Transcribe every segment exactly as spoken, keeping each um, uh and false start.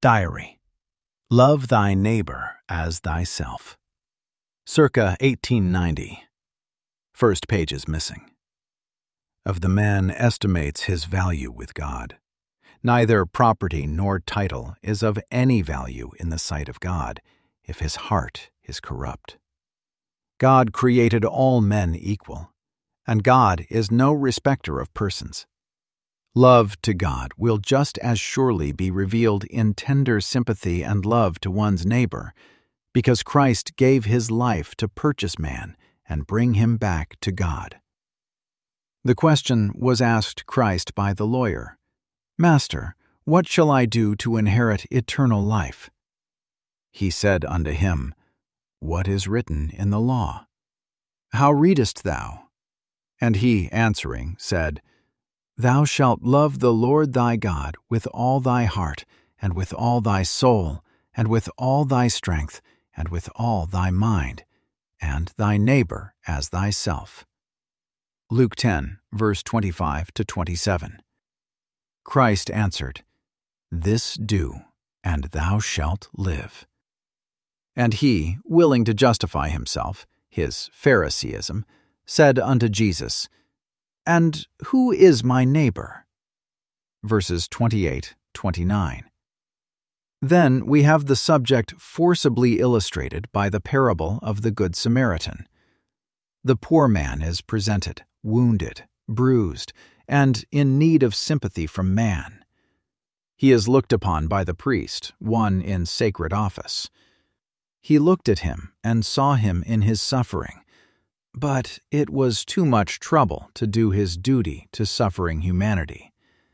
Diary. Love thy neighbor as thyself. Circa eighteen ninety. First page is missing. Of the man estimates his value with God. Neither property nor title is of any value in the sight of God if his heart is corrupt. God created all men equal, and God is no respecter of persons. Love to God will just as surely be revealed in tender sympathy and love to one's neighbor, because Christ gave his life to purchase man and bring him back to God. The question was asked Christ by the lawyer, "Master, what shall I do to inherit eternal life?" He said unto him, "What is written in the law? How readest thou?" And he, answering, said, "Thou shalt love the Lord thy God with all thy heart, and with all thy soul, and with all thy strength, and with all thy mind, and thy neighbor as thyself." Luke ten, verse twenty-five to twenty-seven. Christ answered, "This do, and thou shalt live." And he, willing to justify himself, his Phariseeism, said unto Jesus, "And who is my neighbor?" Verses twenty-eight, twenty-nine. Then we have the subject forcibly illustrated by the parable of the Good Samaritan. The poor man is presented, wounded, bruised, and in need of sympathy from man. He is looked upon by the priest, one in sacred office. He looked at him and saw him in his suffering, but it was too much trouble to do his duty to suffering humanity.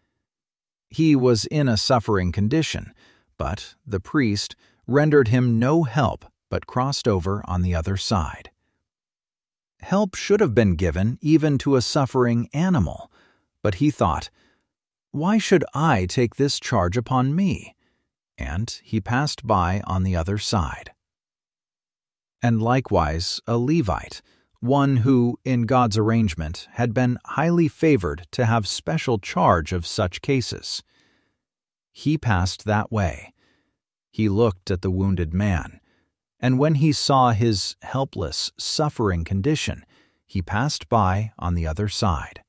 He was in a suffering condition, but the priest rendered him no help but crossed over on the other side. Help should have been given even to a suffering animal, but he thought, "Why should I take this charge upon me?" And he passed by on the other side. And likewise a Levite, one who, in God's arrangement, had been highly favored to have special charge of such cases. He passed that way. He looked at the wounded man, and when he saw his helpless, suffering condition, he passed by on the other side.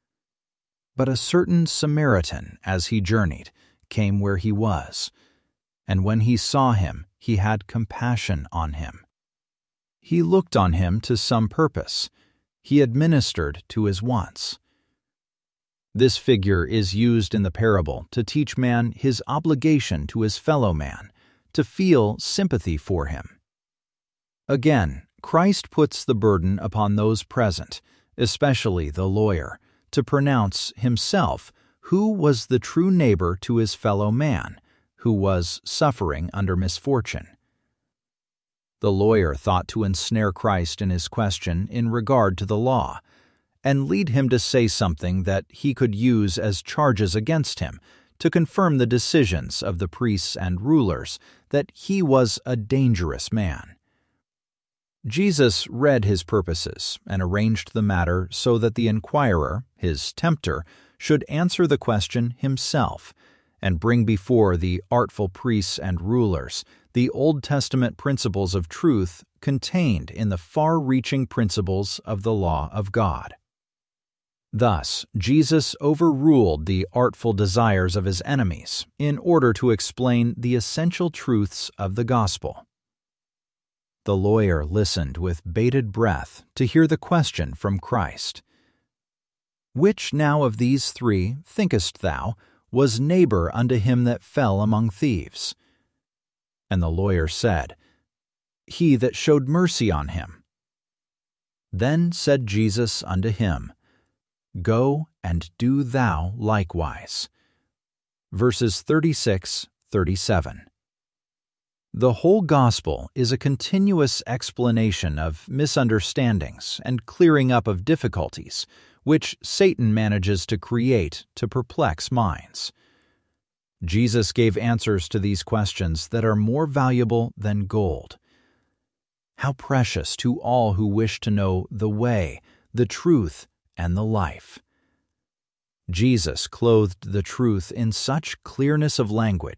But a certain Samaritan, as he journeyed, came where he was, and when he saw him, he had compassion on him. He looked on him to some purpose. He administered to his wants. This figure is used in the parable to teach man his obligation to his fellow man, to feel sympathy for him. Again, Christ puts the burden upon those present, especially the lawyer, to pronounce himself who was the true neighbor to his fellow man, who was suffering under misfortune. The lawyer thought to ensnare Christ in his question in regard to the law, and lead him to say something that he could use as charges against him, to confirm the decisions of the priests and rulers that he was a dangerous man. Jesus read his purposes and arranged the matter so that the inquirer, his tempter, should answer the question himself, and bring before the artful priests and rulers the Old Testament principles of truth contained in the far-reaching principles of the law of God. Thus, Jesus overruled the artful desires of his enemies in order to explain the essential truths of the gospel. The lawyer listened with bated breath to hear the question from Christ. "Which now of these three, thinkest thou, was neighbor unto him that fell among thieves?" And the lawyer said, "He that showed mercy on him." Then said Jesus unto him, "Go and do thou likewise." Verses thirty-six, thirty-seven. The whole gospel is a continuous explanation of misunderstandings and clearing up of difficulties, which Satan manages to create to perplex minds. Jesus gave answers to these questions that are more valuable than gold. How precious to all who wish to know the way, the truth, and the life. Jesus clothed the truth in such clearness of language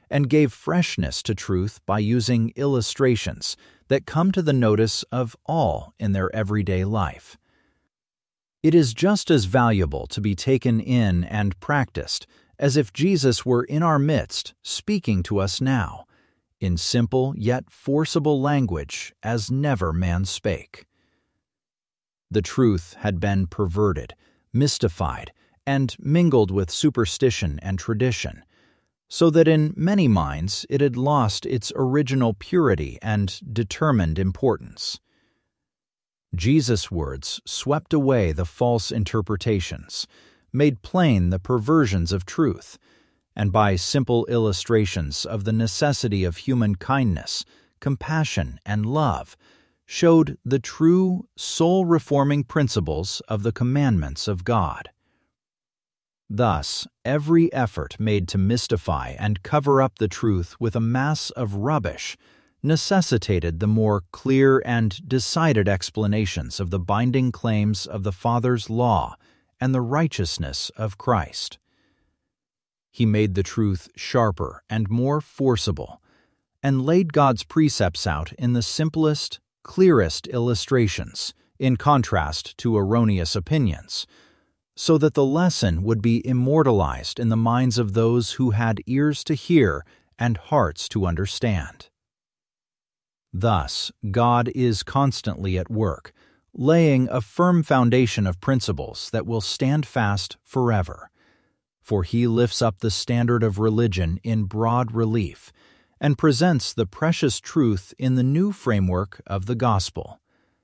and gave freshness to truth by using illustrations that come to the notice of all in their everyday life. It is just as valuable to be taken in and practiced as if Jesus were in our midst speaking to us now, in simple yet forcible language as never man spake. The truth had been perverted, mystified, and mingled with superstition and tradition, so that in many minds it had lost its original purity and determined importance. Jesus' words swept away the false interpretations, made plain the perversions of truth, and by simple illustrations of the necessity of human kindness, compassion, and love, showed the true, soul-reforming principles of the commandments of God. Thus, every effort made to mystify and cover up the truth with a mass of rubbish necessitated the more clear and decided explanations of the binding claims of the Father's law and the righteousness of Christ. He made the truth sharper and more forcible, and laid God's precepts out in the simplest, clearest illustrations, in contrast to erroneous opinions, so that the lesson would be immortalized in the minds of those who had ears to hear and hearts to understand. Thus, God is constantly at work, laying a firm foundation of principles that will stand fast forever. For He lifts up the standard of religion in broad relief and presents the precious truth in the new framework of the gospel.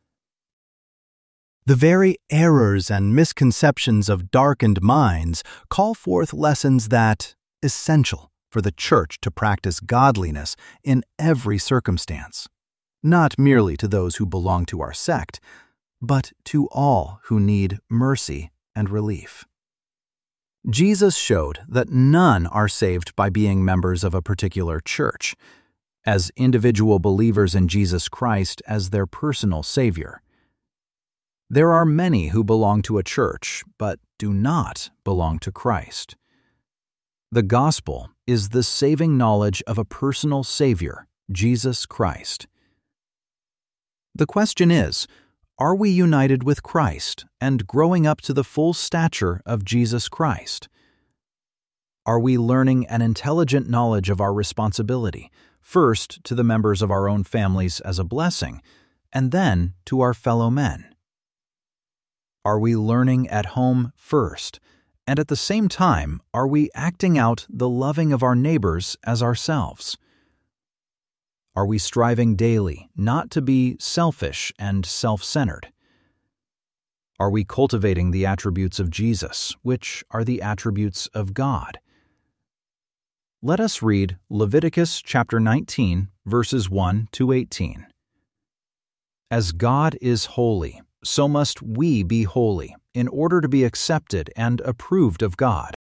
The very errors and misconceptions of darkened minds call forth lessons that are essential for the Church to practice godliness in every circumstance, not merely to those who belong to our sect, but to all who need mercy and relief. Jesus showed that none are saved by being members of a particular church, as individual believers in Jesus Christ as their personal Savior. There are many who belong to a church, but do not belong to Christ. The gospel is the saving knowledge of a personal Savior, Jesus Christ. The question is, are we united with Christ and growing up to the full stature of Jesus Christ? Are we learning an intelligent knowledge of our responsibility, first to the members of our own families as a blessing, and then to our fellow men? Are we learning at home first, and at the same time are we acting out the loving of our neighbors as ourselves? Are we striving daily not to be selfish and self-centered? Are we cultivating the attributes of Jesus, which are the attributes of God? Let us read Leviticus chapter nineteen, verses one to eighteen. As God is holy, so must we be holy, in order to be accepted and approved of God.